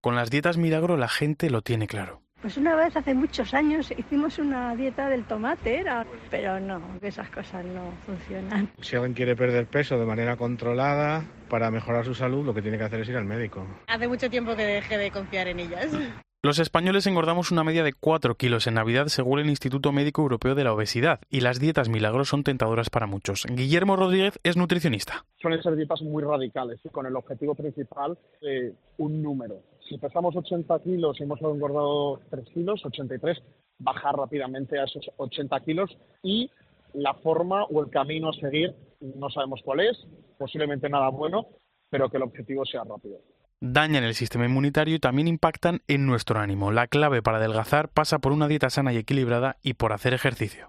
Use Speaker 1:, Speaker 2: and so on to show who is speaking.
Speaker 1: Con las dietas milagro la gente lo tiene claro.
Speaker 2: Pues una vez hace muchos años hicimos una dieta del tomate, pero no, que esas cosas no funcionan.
Speaker 3: Si alguien quiere perder peso de manera controlada para mejorar su salud, lo que tiene que hacer es ir al médico.
Speaker 4: Hace mucho tiempo que dejé de confiar en ellas.
Speaker 1: Los españoles engordamos una media de 4 kilos en Navidad según el Instituto Médico Europeo de la Obesidad, y las dietas milagro son tentadoras para muchos. Guillermo Rodríguez es nutricionista.
Speaker 5: Suelen ser dietas muy radicales y con el objetivo principal de un número. Si pesamos 80 kilos y hemos engordado 3 kilos, 83, bajar rápidamente a esos 80 kilos y la forma o el camino a seguir no sabemos cuál es, posiblemente nada bueno, pero que el objetivo sea rápido.
Speaker 1: Dañan el sistema inmunitario y también impactan en nuestro ánimo. La clave para adelgazar pasa por una dieta sana y equilibrada y por hacer ejercicio.